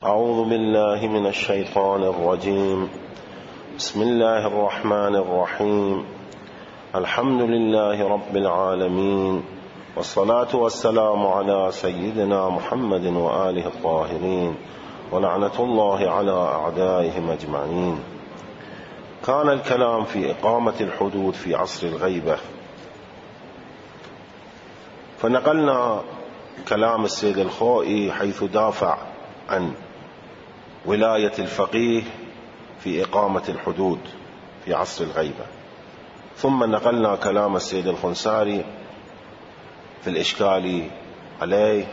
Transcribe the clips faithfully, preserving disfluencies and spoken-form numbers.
أعوذ بالله من الشيطان الرجيم. بسم الله الرحمن الرحيم. الحمد لله رب العالمين، والصلاة والسلام على سيدنا محمد وآله الطاهرين، ولعنة الله على أعدائهم أجمعين. كان الكلام في إقامة الحدود في عصر الغيبة، فنقلنا كلام السيد الخوئي حيث دافع عن ولاية الفقيه في إقامة الحدود في عصر الغيبة، ثم نقلنا كلام السيد الخنساري في الإشكال عليه.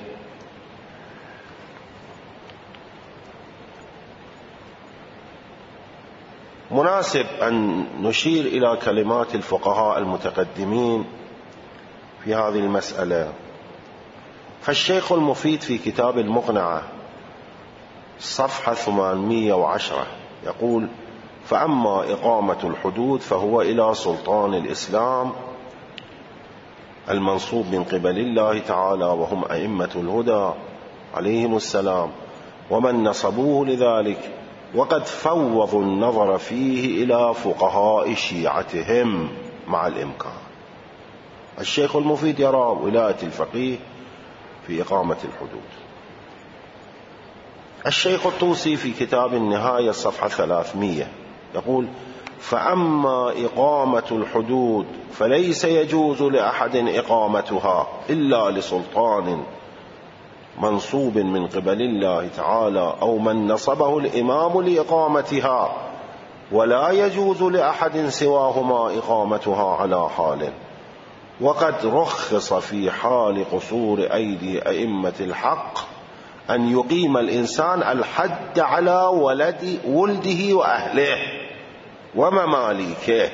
مناسب أن نشير إلى كلمات الفقهاء المتقدمين في هذه المسألة. فالشيخ المفيد في كتاب المقنعة صفحة ثمانمئة وعشرة يقول: فأما إقامة الحدود فهو إلى سلطان الإسلام المنصوب من قبل الله تعالى، وهم أئمة الهدى عليهم السلام، ومن نصبوه لذلك، وقد فوضوا النظر فيه إلى فقهاء شيعتهم مع الإمكان. الشيخ المفيد يرى ولاية الفقيه في إقامة الحدود. الشيخ الطوسي في كتاب النهاية صفحة ثلاثمئة يقول: فأما إقامة الحدود فليس يجوز لأحد إقامتها إلا لسلطان منصوب من قبل الله تعالى أو من نصبه الإمام لإقامتها، ولا يجوز لأحد سواهما إقامتها على حال. وقد رخص في حال قصور أيدي أئمة الحق أن يقيم الإنسان الحد على ولد ولده وأهله ومماليكه.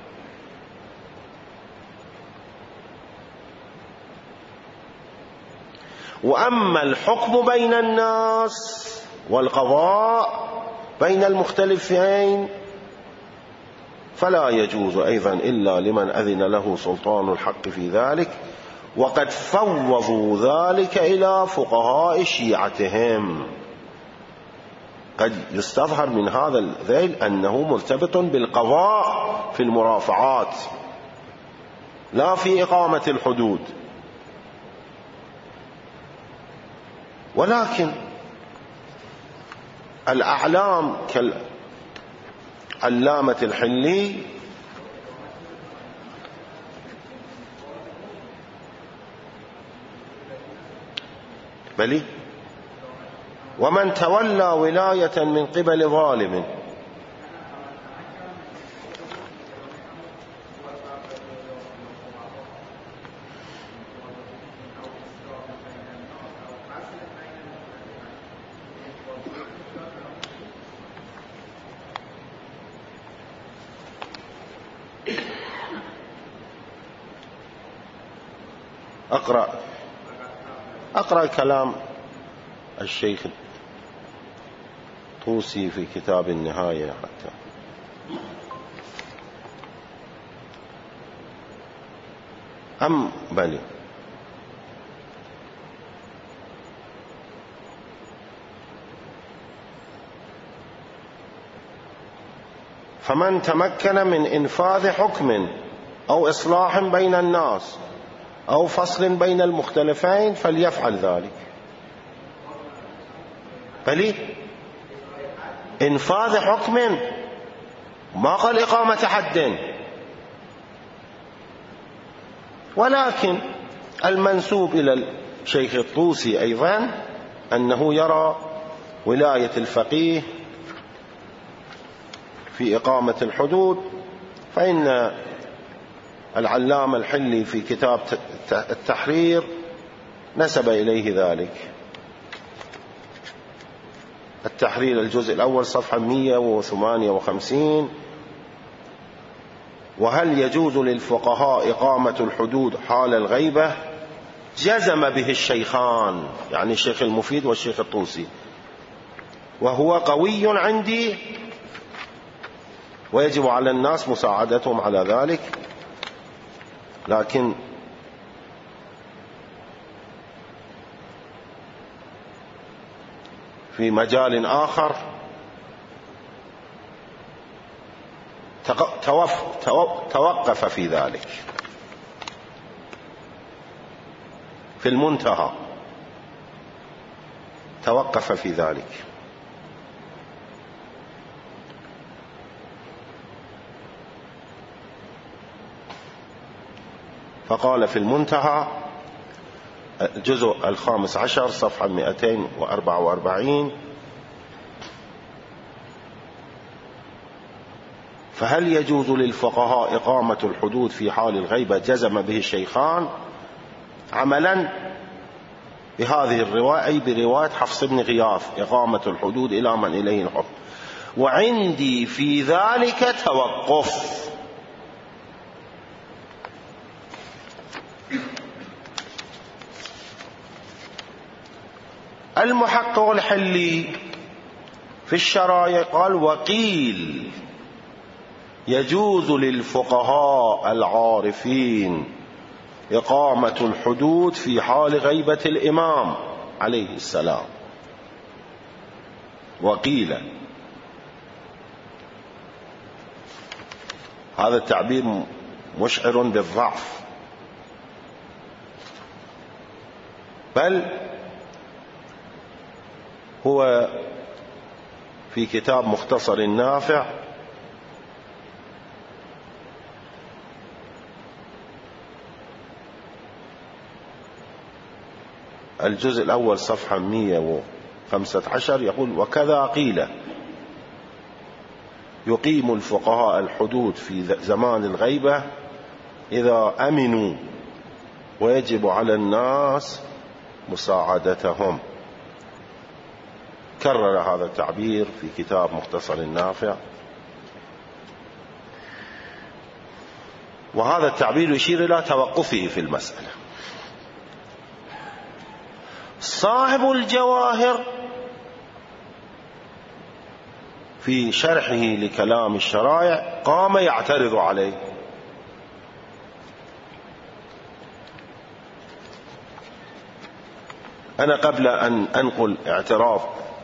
وأما الحكم بين الناس والقضاء بين المختلفين فلا يجوز أيضا إلا لمن أذن له سلطان الحق في ذلك، وقد فوضوا ذلك إلى فقهاء شيعتهم. قد يستظهر من هذا الذيل أنه مرتبط بالقضاء في المرافعات لا في إقامة الحدود. ولكن الأعلام كالعلامة الحلي بلي ومن تولى ولاية من قبل ظالم أقرأ أقرأ كلام الشيخ الطوسي في كتاب النهاية حتى. أم بلي فمن تمكن من إنفاذ حكم أو إصلاح بين الناس أو فصل بين المختلفين فليفعل ذلك. بلي إنفاذ حكم، ما قال إقامة حد. ولكن المنسوب إلى الشيخ الطوسي أيضا أنه يرى ولاية الفقيه في إقامة الحدود، فإن العلامة الحلي في كتاب التحرير نسب إليه ذلك. التحرير الجزء الأول صفحة مئة وثمانية وخمسين: وهل يجوز للفقهاء إقامة الحدود حال الغيبة؟ جزم به الشيخان، يعني الشيخ المفيد والشيخ الطوسي، وهو قوي عندي، ويجب على الناس مساعدتهم على ذلك. لكن في مجال آخر توقف في ذلك. في المنتهى توقف في ذلك. فقال في المنتهى الجزء الخامس عشر صفحة مئتين وأربعة وأربعين: فهل يجوز للفقهاء إقامة الحدود في حال الغيبة؟ جزم به الشيخان عملا بهذه الرواية، أي برواية حفص بن غياث: إقامة الحدود إلى من إليه الحكم. وعندي في ذلك توقف. المحقق الحلي في الشرايع قال: وقيل يجوز للفقهاء العارفين إقامة الحدود في حال غيبة الإمام عليه السلام. وقيل، هذا التعبير مشعر بالضعف، بل هو في كتاب مختصر النافع الجزء الأول صفحة مئة وخمسة عشر يقول: وكذا قيل يقيم الفقهاء الحدود في زمان الغيبة إذا أمنوا، ويجب على الناس مساعدتهم. كرر هذا التعبير في كتاب مختصر النافع، وهذا التعبير يشير إلى توقفه في المسألة. صاحب الجواهر في شرحه لكلام الشرائع قام يعترض عليه. أنا قبل أن أنقل اعتراف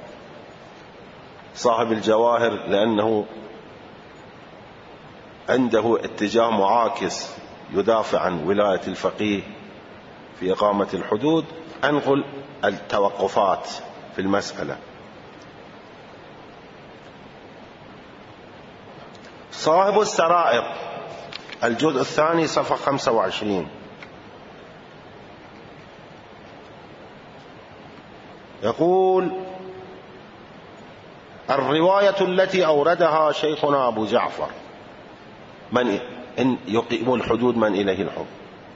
صاحب الجواهر، لأنه عنده اتجاه معاكس يدافع عن ولاية الفقيه في إقامة الحدود، أنقل التوقفات في المسألة. صاحب السرائر الجزء الثاني صفحة خمسة وعشرين يقول: الرواية التي أوردها شيخنا أبو جعفر من إن يقيم الحدود من إليه الحكم،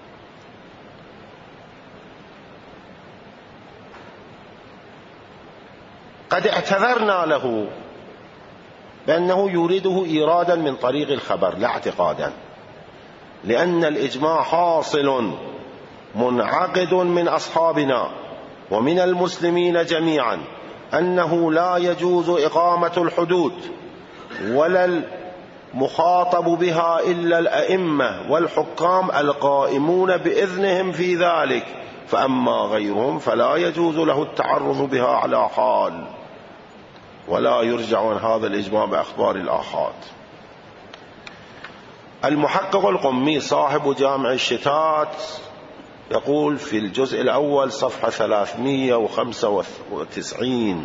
قد اعتذرنا له بأنه يريده إيرادا من طريق الخبر لا اعتقادا، لأن الإجماع حاصل منعقد من أصحابنا ومن المسلمين جميعا أنه لا يجوز إقامة الحدود ولا المخاطب بها إلا الأئمة والحكام القائمون بإذنهم في ذلك، فأما غيرهم فلا يجوز له التعرض بها على حال، ولا يرجع عن هذا الإجماع بأخبار الآحاد. المحقق القمي صاحب جامع الشتات يقول في الجزء الأول صفحة ثلاثمئة وخمسة وتسعين،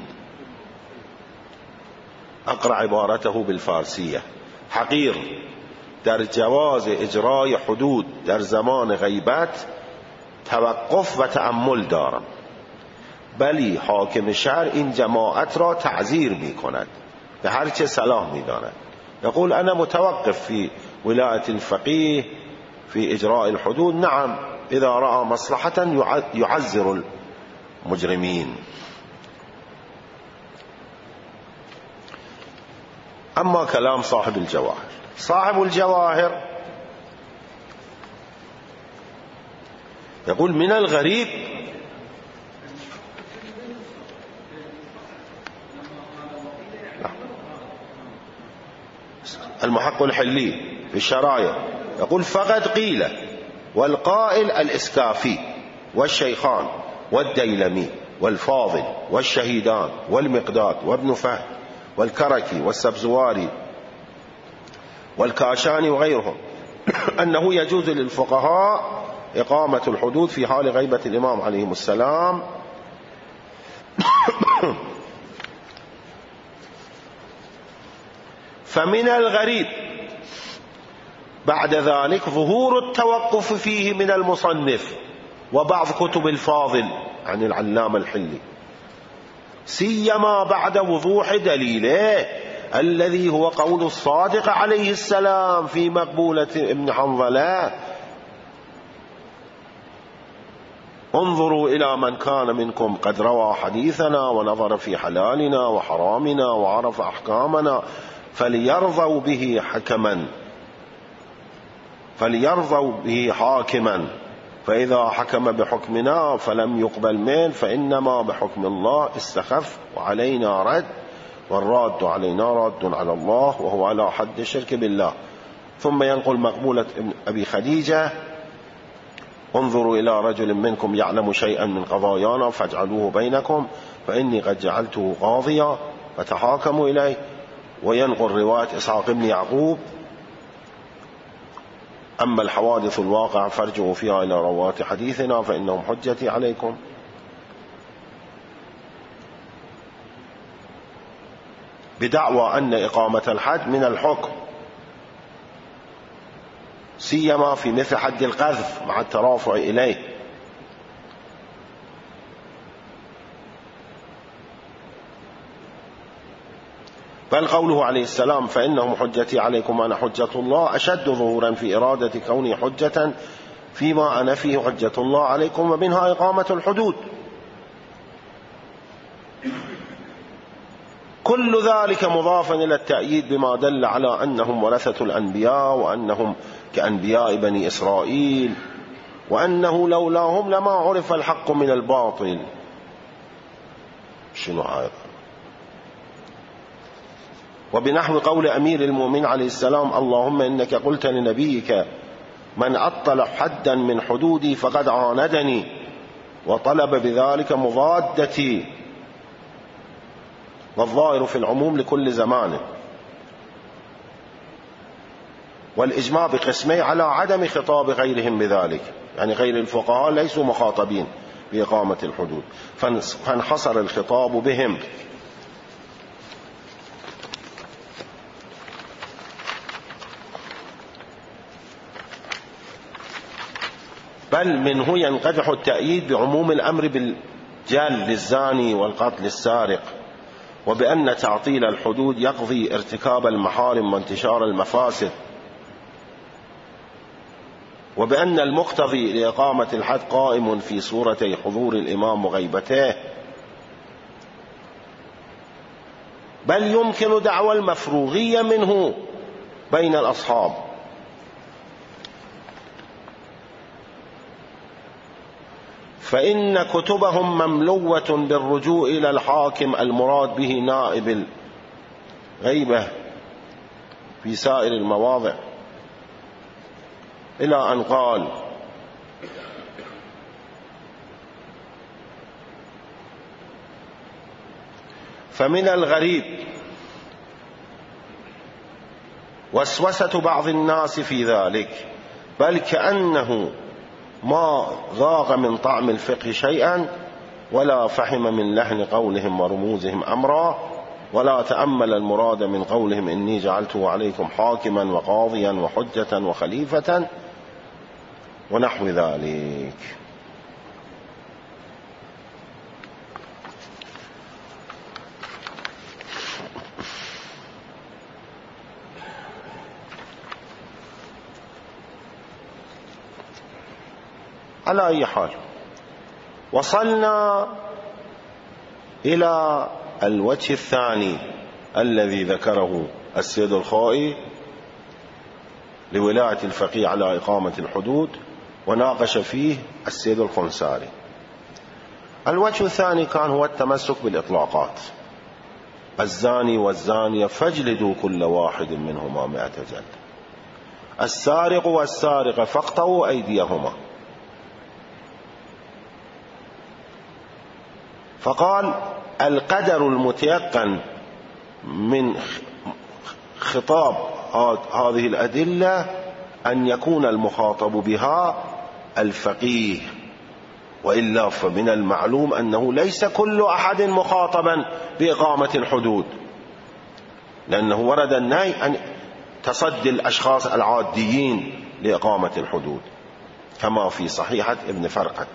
أقرأ عبارته بالفارسية: حقير در جواز إجراء حدود در زمان غیبت توقف و تأمل دارم، بلی حاکم شهر این جماعت را تعزیر می کند، به هر چه صلاح می داند. يقول: أنا متوقف في ولاية الفقيه في إجراء الحدود، نعم إذا رأى مصلحة يعزر المجرمين. أما كلام صاحب الجواهر، صاحب الجواهر يقول: من الغريب المحقق الحلي في الشرايع يقول: فقد قيل، والقائل الإسكافي والشيخان والديلمي والفاضل والشهيدان والمقداد وابن فهد والكركي والسبزواري والكاشاني وغيرهم أنه يجوز للفقهاء إقامة الحدود في حال غيبة الإمام عليه السلام. فمن الغريب بعد ذلك ظهور التوقف فيه من المصنف وبعض كتب الفاضل عن العلامة الحلي، سيما بعد وضوح دليله الذي هو قول الصادق عليه السلام في مقبولة ابن حنظلة: انظروا إلى من كان منكم قد روى حديثنا ونظر في حلالنا وحرامنا وعرف أحكامنا فليرضوا به حكما فليرضوا به حاكما، فإذا حكم بحكمنا فلم يقبل منه فإنما بحكم الله استخف وعلينا رد، والراد علينا رد على الله وهو على حد الشرك بالله. ثم ينقل مقبولة أبي خديجة: انظروا إلى رجل منكم يعلم شيئا من قضايانا فاجعلوه بينكم فإني قد جعلته قاضيا فتحاكموا إليه. وينقل رواية إسحاق بن يعقوب: أما الحوادث الواقع فارجعوا فيها إلى رواة حديثنا فإنهم حجتي عليكم. بدعوى أن إقامة الحد من الحكم، سيما في مثل حد القذف مع الترافع إليه. بل قوله عليه السلام: فإنهم حجتي عليكم وأنا حجة الله، أشد ظهورا في إرادة كوني حجة فيما أنا فيه حجة الله عليكم، ومنها إقامة الحدود. كل ذلك مضافا إلى التأييد بما دل على أنهم ورثة الأنبياء وأنهم كأنبياء بني إسرائيل، وأنه لولاهم لما عرف الحق من الباطل. شنو هذا؟ وبنحو قول أمير المؤمنين عليه السلام: اللهم إنك قلت لنبيك من عطل حدا من حدودي فقد عاندني وطلب بذلك مضادتي. والظاهر في العموم لكل زمان، والإجماع بقسمي على عدم خطاب غيرهم بذلك، يعني غير الفقهاء ليسوا مخاطبين بإقامة الحدود، فانحصر الخطاب بهم. بل منه ينقدح التأييد بعموم الأمر بالجل للزاني والقتل السارق، وبأن تعطيل الحدود يقضي ارتكاب المحارم وانتشار المفاسد، وبأن المقتضي لإقامة الحد قائم في صورتي حضور الإمام وغيبته. بل يمكن دعوى المفروغية منه بين الأصحاب، فإن كتبهم مملوة بالرجوع إلى الحاكم المراد به نائب الغيبة في سائر المواضع، إلى أن قال: فمن الغريب وسوسة بعض الناس في ذلك، بل كأنه ما ذاق من طعم الفقه شيئا ولا فهم من لحن قولهم ورموزهم أمرا، ولا تأمل المراد من قولهم إني جعلته عليكم حاكما وقاضيا وحجة وخليفة ونحو ذلك. على أي حال، وصلنا إلى الوجه الثاني الذي ذكره السيد الخوئي لولاية الفقيه على إقامة الحدود، وناقش فيه السيد الخنساري. الوجه الثاني كان هو التمسك بالإطلاقات: الزاني والزانية فاجلدوا كل واحد منهما مئة جلد، السارق والسارقة فاقطعوا أيديهما. فقال القدر المتيقن من خطاب هذه الأدلة أن يكون المخاطب بها الفقيه، وإلا فمن المعلوم أنه ليس كل أحد مخاطبا بإقامة الحدود، لأنه ورد النهي عن تصدي الأشخاص العاديين لإقامة الحدود كما في صحيحة ابن فرقد.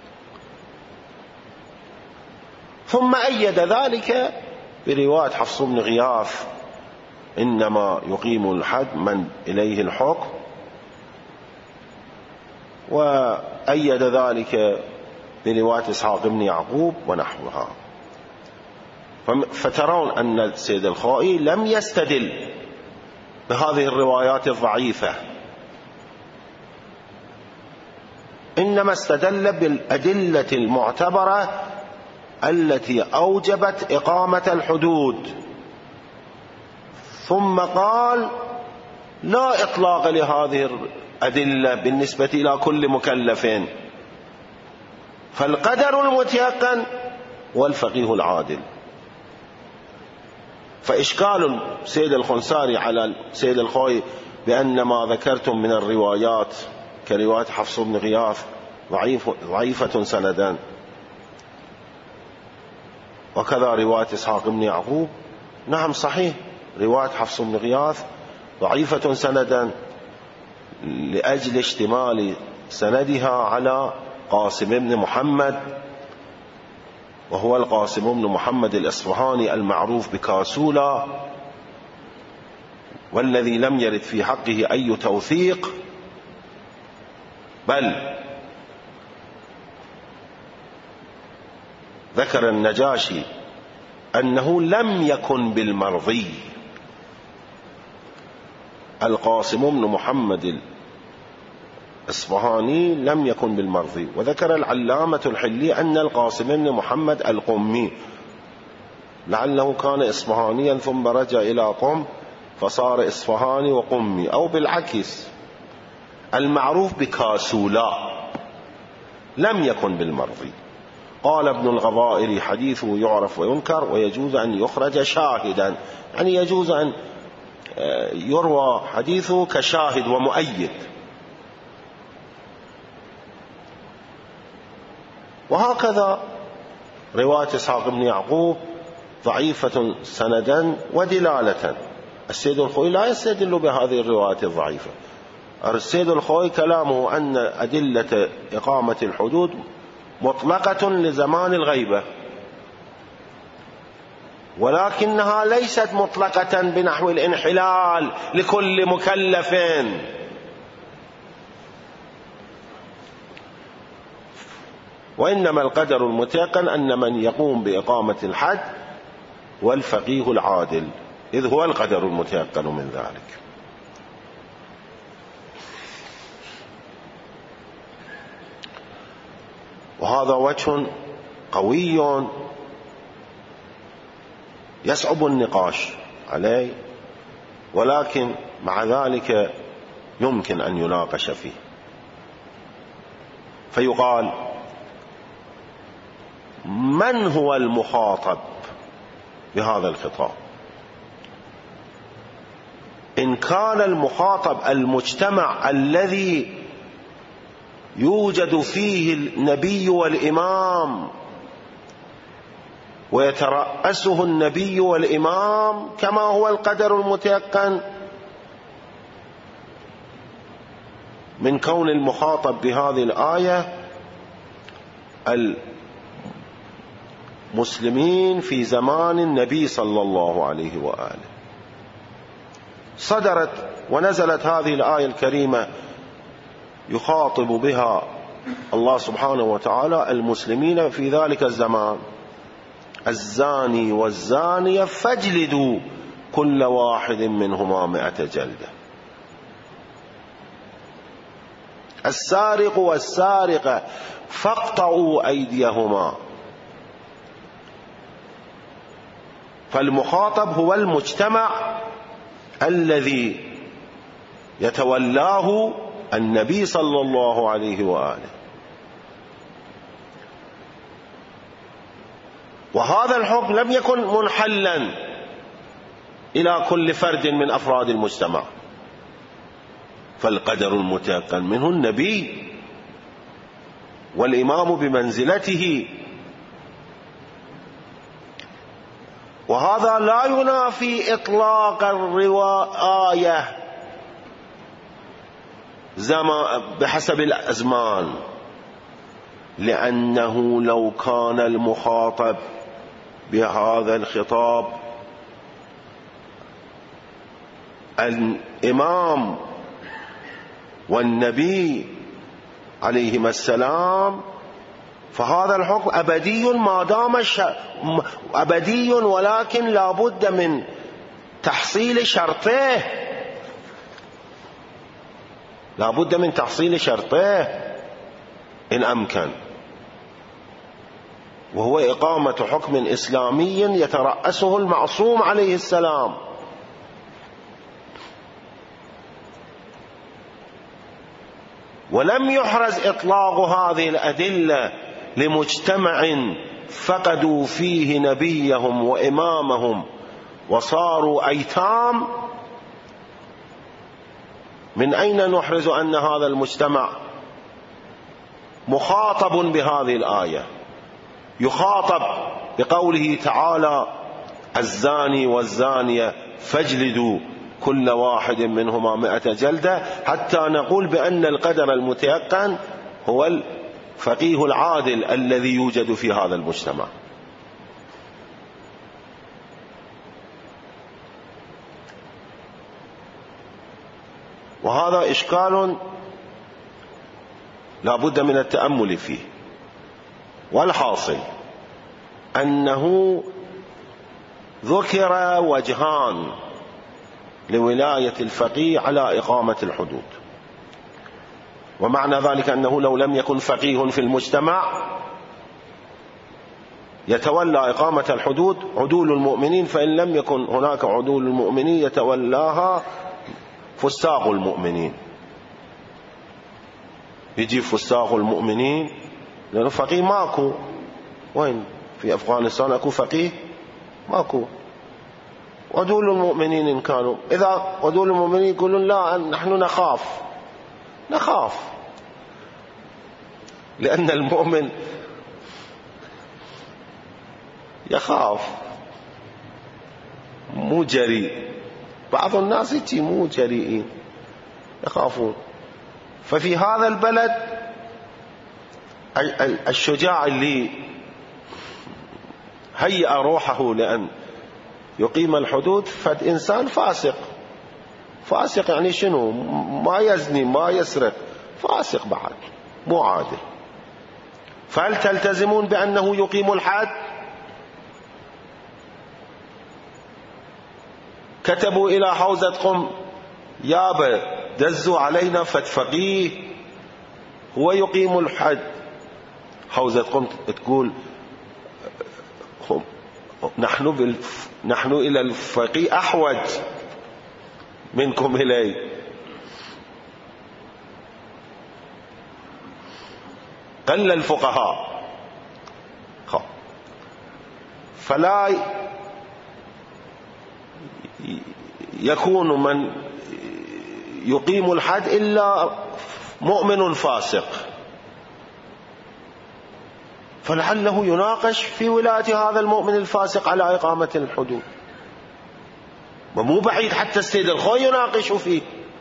ثم أيد ذلك برواية حفص بن غياث إنما يقيم الحد من إليه الحكم، وأيد ذلك برواية إسحاق بن يعقوب ونحوها. فترون أن السيد الخوئي لم يستدل بهذه الروايات الضعيفة، إنما استدل بالأدلة المعتبرة التي أوجبت إقامة الحدود، ثم قال لا إطلاق لهذه الأدلة بالنسبة إلى كل مكلف، فالقدر المتيقن والفقيه العادل. فإشكال سيد الخنساري على سيد الخوئي بأن ما ذكرتم من الروايات كرواية حفص بن غياث ضعيف ضعيفة سندا، وكذا رواية إسحاق بن يعقوب، نعم صحيح رواية حفص بن غياث ضعيفة سندا لأجل اشتمال سندها على قاسم بن محمد، وهو القاسم بن محمد الإصفهاني المعروف بكاسولا، والذي لم يرد في حقه أي توثيق، بل ذكر النجاشي أنه لم يكن بالمرضي. القاسم بن محمد الإصفهاني لم يكن بالمرضي. وذكر العلامة الحلي أن القاسم بن محمد القمي لعله كان إصفهانيا ثم رجع إلى قم فصار إصفهاني وقمي، أو بالعكس المعروف بكاسولا لم يكن بالمرضي. قال ابن الغضائر حديثه يعرف وينكر ويجوز أن يخرج شاهدا، يعني يجوز أن يروى حديثه كشاهد ومؤيد. وهكذا رواية إسحاق بن يعقوب ضعيفة سندا ودلالة. السيد الخوئي لا يستدل بهذه الروايات الضعيفة. السيد الخوئي كلامه أن أدلة إقامة الحدود مطلقة لزمان الغيبة، ولكنها ليست مطلقة بنحو الانحلال لكل مكلف، وإنما القدر المتيقن أن من يقوم بإقامة الحد والفقيه العادل، إذ هو القدر المتيقن من ذلك. وهذا وجه قوي يصعب النقاش عليه، ولكن مع ذلك يمكن أن يناقش فيه. فيقال من هو المخاطب بهذا الخطاب؟ إن كان المخاطب المجتمع الذي يوجد فيه النبي والإمام ويترأسه النبي والإمام كما هو القدر المتيقن، من كون المخاطب بهذه الآية المسلمين في زمان النبي صلى الله عليه وآله. صدرت ونزلت هذه الآية الكريمة يخاطب بها الله سبحانه وتعالى المسلمين في ذلك الزمان: الزاني والزانية فاجلدوا كل واحد منهما مئة جلدة، السارق والسارقة فاقطعوا أيديهما. فالمخاطب هو المجتمع الذي يتولاه النبي صلى الله عليه وآله. وهذا الحكم لم يكن منحلا إلى كل فرد من أفراد المجتمع، فالقدر المتيقن منه النبي والإمام بمنزلته. وهذا لا ينافي إطلاق الرواية بحسب الأزمان، لأنه لو كان المخاطب بهذا الخطاب الإمام والنبي عليهما السلام فهذا الحكم أبدي ما دام أبدي، ولكن لا بد من تحصيل شرطه، لا بد من تحصيل شرطه إن أمكن، وهو إقامة حكم إسلامي يترأسه المعصوم عليه السلام. ولم يحرز إطلاق هذه الأدلة لمجتمع فقدوا فيه نبيهم وإمامهم وصاروا أيتام. من أين نحرز أن هذا المجتمع مخاطب بهذه الآية؟ يخاطب بقوله تعالى: الزاني والزانية فاجلدوا كل واحد منهما مئة جلدة، حتى نقول بأن القدر المتيقن هو الفقيه العادل الذي يوجد في هذا المجتمع. وهذا إشكال لا بد من التأمل فيه. والحاصل أنه ذكر وجهان لولاية الفقيه على إقامة الحدود، ومعنى ذلك أنه لو لم يكن فقيه في المجتمع يتولى إقامة الحدود عدول المؤمنين، فإن لم يكن هناك عدول المؤمنين يتولاها فساق المؤمنين. يجي فساق المؤمنين لأنه فقيه ماكو. وين في أفغانستان أكو فقيه؟ ماكو. عدول المؤمنين إن كانوا، إذا عدول المؤمنين يقولون لا نحن نخاف نخاف لأن المؤمن يخاف مو جريء. بعض الناس يجي مو جريئين يخافون. ففي هذا البلد الشجاع اللي هيأ روحه لأن يقيم الحدود فد إنسان فاسق. فاسق يعني شنو؟ ما يزني ما يسرق، فاسق بعد مو عادل. فهل تلتزمون بأنه يقيم الحد؟ كتبوا إلى حوزة قم يابا دزوا علينا فد فقيه هو يقيم الحد. حوزة قم تقول نحن بالف... نحن إلى الفقيه أحوج منكم إليه. قل الفقهاء. فلا يكون من يقيم الحد إلا مؤمن فاسق، فلعله يناقش في ولاية هذا المؤمن الفاسق على إقامة الحدود، ومو بعيد حتى السيد الخوي يناقش فيه،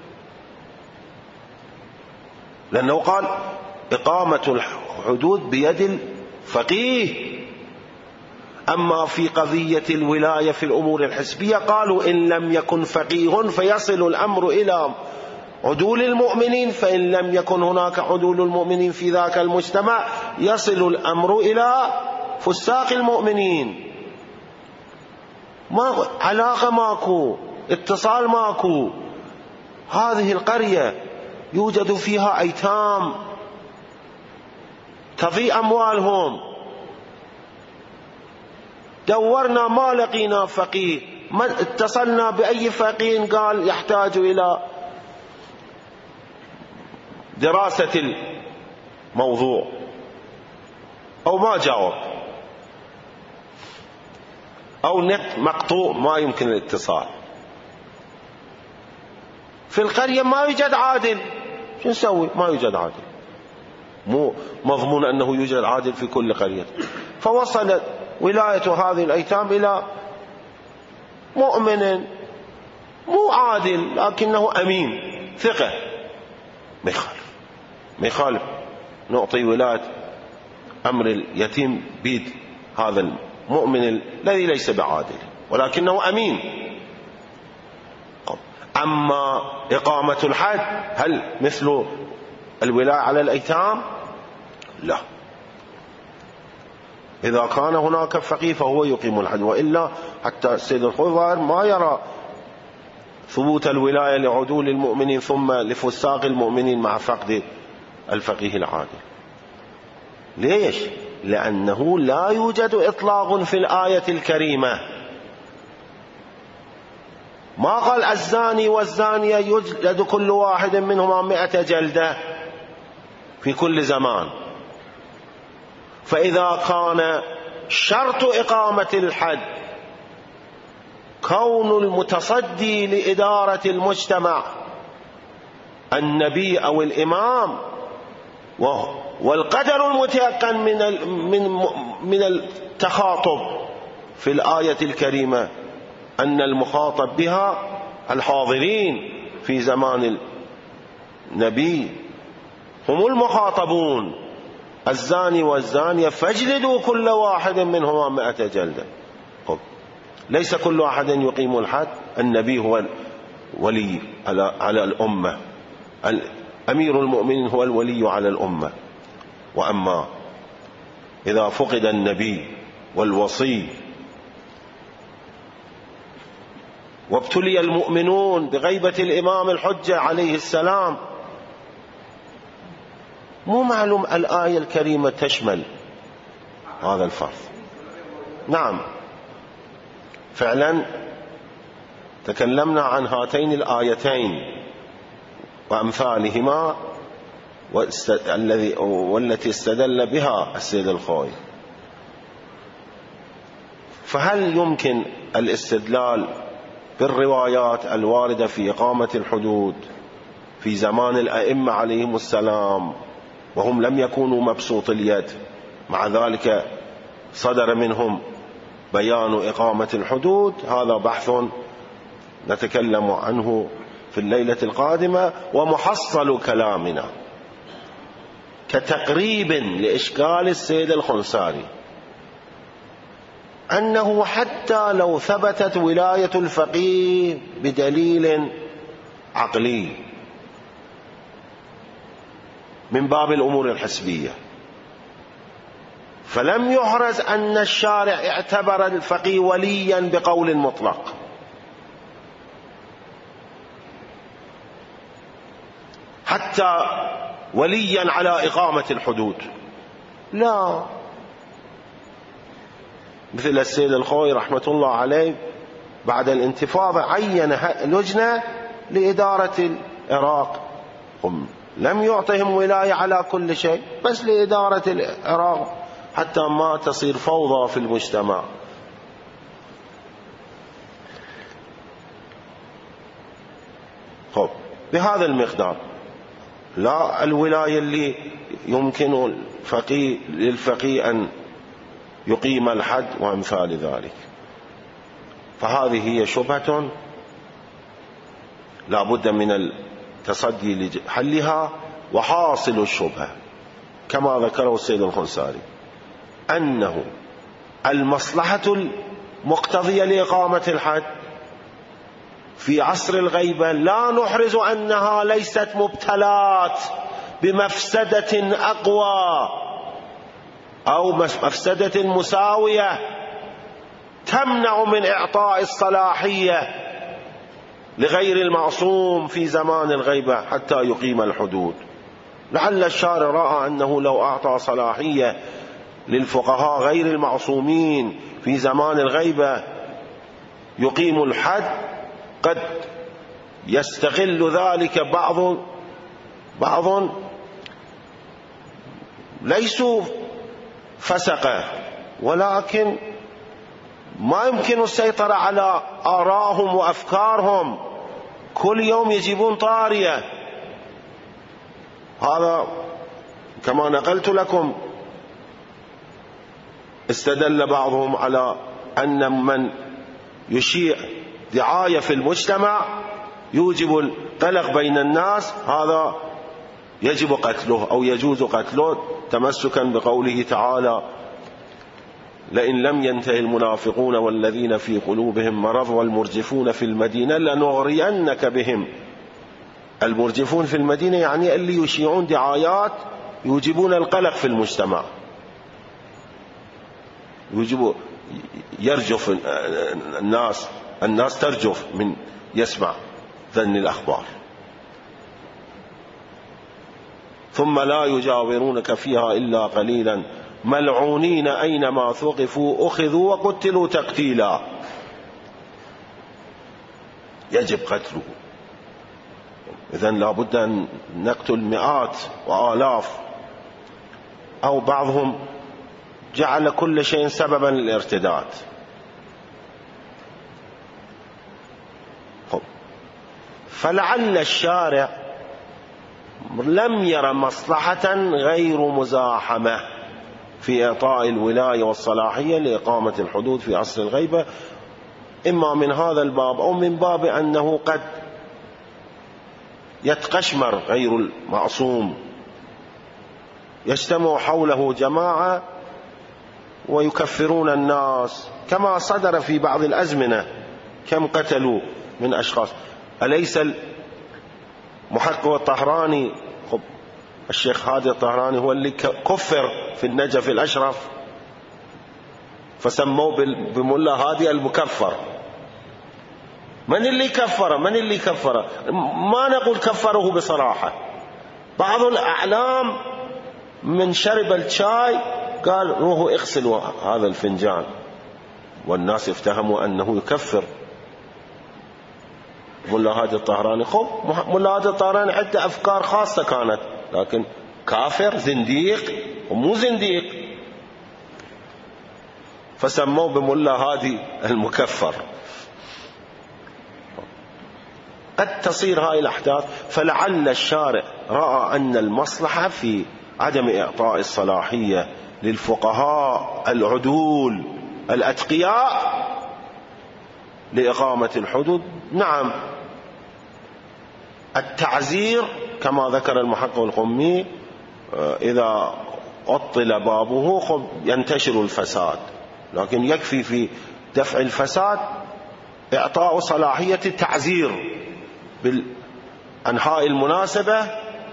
لأنه قال إقامة الحدود بيد الفقيه. أما في قضية الولاية في الأمور الحسبية قالوا إن لم يكن فقيه فيصل الأمر إلى عدول المؤمنين، فإن لم يكن هناك عدول المؤمنين في ذاك المجتمع يصل الأمر إلى فساق المؤمنين. ما علاقة ماكو، اتصال ماكو. هذه القرية يوجد فيها أيتام تضيع أموالهم، دورنا ما لقينا فقيه، ما اتصلنا بأي فقيه قال يحتاج إلى دراسة الموضوع أو ما جاوب. أو نت مقطوع ما يمكن الاتصال. في القرية ما يوجد عادل، شو نسوي؟ ما يوجد عادل، مو مضمون أنه يوجد عادل في كل قرية. فوصلت ولاية هذه الأيتام إلى مؤمن مو عادل لكنه أمين ثقة، ما يخالف ما يخالف نعطي ولاية أمر اليتيم بيد هذا المؤمن الذي ليس بعادل ولكنه أمين. أما إقامة الحد هل مثل الولاية على الأيتام؟ لا، إذا كان هناك فقيه فهو يقيم الحد، وإلا حتى السيد الخضر ما يرى ثبوت الولاية لعدول المؤمنين ثم لفساق المؤمنين مع فقد الفقيه العادل. ليش؟ لأنه لا يوجد إطلاق في الآية الكريمة، ما قال الزاني والزانية يجلد كل واحد منهما مئة جلدة في كل زمان. فإذا كان شرط إقامة الحد كون المتصدي لإدارة المجتمع النبي أو الإمام، والقدر المتيقن من من من التخاطب في الآية الكريمة أن المخاطب بها الحاضرين في زمان النبي هم المخاطبون، الزاني والزانية فاجلدوا كل واحد منهما مئة جلدة. ليس كل واحد يقيم الحد، النبي هو ولي على على الأمة، أمير المؤمنين هو الولي على الأمة. وأما إذا فقد النبي والوصي وابتلي المؤمنون بغيبة الإمام الحجة عليه السلام، مو معلوم الآية الكريمة تشمل هذا الفرض. نعم فعلا تكلمنا عن هاتين الآيتين وأمثالهما والتي استدل بها السيد الخوي. فهل يمكن الاستدلال بالروايات الواردة في إقامة الحدود في زمان الأئمة عليهم السلام وهم لم يكونوا مبسوط اليد، مع ذلك صدر منهم بيان إقامة الحدود؟ هذا بحث نتكلم عنه في الليلة القادمة. ومحصل كلامنا كتقريب لإشكال السيد الخنساري أنه حتى لو ثبتت ولاية الفقيه بدليل عقلي من باب الأمور الحسبية، فلم يحرز أن الشارع اعتبر الفقيه وليا بقول مطلق، حتى وليا على إقامة الحدود، لا. مثل السيد الخوي رحمة الله عليه بعد الانتفاضة عين لجنة لإدارة العراق، هم لم يعطهم ولاية على كل شيء، بس لإدارة العراق حتى ما تصير فوضى في المجتمع. خب بهذا المقدار لا الولاية اللي يمكن الفقيه للفقيه أن يقيم الحد وأمثال ذلك. فهذه هي شبهة لا بد من التصدي لحلها. وحاصل الشبهة كما ذكره السيد الخنساري أنه المصلحة المقتضية لإقامة الحد في عصر الغيبة لا نحرز أنها ليست مبتلات بمفسدة أقوى أو مفسدة مساوية تمنع من إعطاء الصلاحية لغير المعصوم في زمان الغيبة حتى يقيم الحدود. لعل الشارع رأى أنه لو أعطى صلاحية للفقهاء غير المعصومين في زمان الغيبة يقيم الحد قد يستغل ذلك بعض بعض ليسوا فسقة ولكن ما يمكن السيطرة على آرائهم وأفكارهم، كل يوم يجيبون طارية. هذا كما نقلت لكم استدل بعضهم على أن من يشيع دعاية في المجتمع يوجب القلق بين الناس هذا يجب قتله أو يجوز قتله، تمسكا بقوله تعالى: لئن لم ينتهي المنافقون والذين في قلوبهم مرض والمرجفون في المدينة لنغرينك بهم. المرجفون في المدينة يعني اللي يشيعون دعايات يوجبون القلق في المجتمع، يوجب يرجف الناس الناس ترجف من يسمع ذن الأخبار. ثم لا يجاورونك فيها إلا قليلا ملعونين أينما ثقفوا أخذوا وقتلوا تقتيلا. يجب قتله. إذن لا بد أن نقتل مئات وآلاف، أو بعضهم جعل كل شيء سببا للارتداد. فلعل الشارع لم ير مصلحة غير مزاحمة في إعطاء الولاية والصلاحية لإقامة الحدود في عصر الغيبة، إما من هذا الباب أو من باب أنه قد يتقشمر غير المعصوم، يجتمع حوله جماعة ويكفرون الناس كما صدر في بعض الأزمنة. كم قتلوا من أشخاص. أليس المحقق الطهراني الشيخ هادي الطهراني هو اللي كفر في النجف الأشرف، فسموه بملا هادي المكفر. من اللي كفره؟ من اللي كفره؟ ما نقول كفره بصراحة. بعض الأعلام من شرب الشاي قال روحوا اغسلوا هذا الفنجان، والناس افتهموا أنه يكفر ملا هادي الطهراني. خب ملا هادي الطهراني عنده أفكار خاصة كانت، لكن كافر زنديق ومو زنديق، فسموه بملا هادي المكفر. قد تصير هاي الأحداث. فلعل الشارع رأى أن المصلحة في عدم إعطاء الصلاحية للفقهاء العدول الأتقياء لإقامة الحدود. نعم، التعزير كما ذكر المحقق القمي إذا أطل بابه خب ينتشر الفساد، لكن يكفي في دفع الفساد إعطاء صلاحية التعزير بالأنحاء المناسبة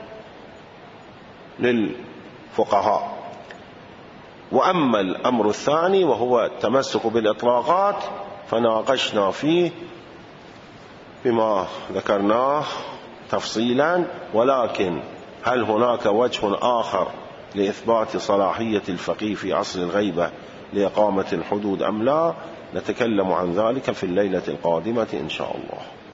للفقهاء. وأما الأمر الثاني وهو التمسك بالإطلاقات فناقشنا فيه بما ذكرناه تفصيلا، ولكن هل هناك وجه آخر لإثبات صلاحية الفقيه في عصر الغيبة لإقامة الحدود أم لا؟ نتكلم عن ذلك في الليلة القادمة إن شاء الله.